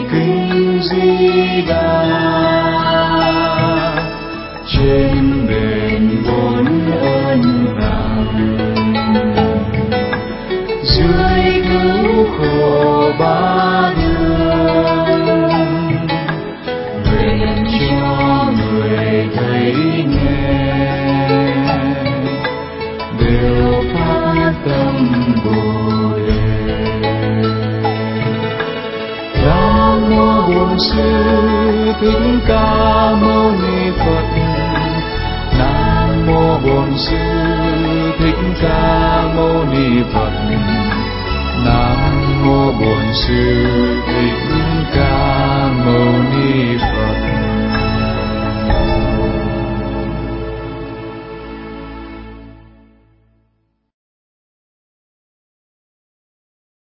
kính Di Đà. Trên đền bốn ơn nặng, dưới cứu khổ ba đường, nguyện cho người thấy nghe đều phát tâm Bồ Đề. Nam mô Bổn Sư Thích Ca Mâu Ni Phật. Nam mô Bổn Sư Thích Ca Mâu Ni Phật. Nam mô Bổn Sư Thích Ca Mâu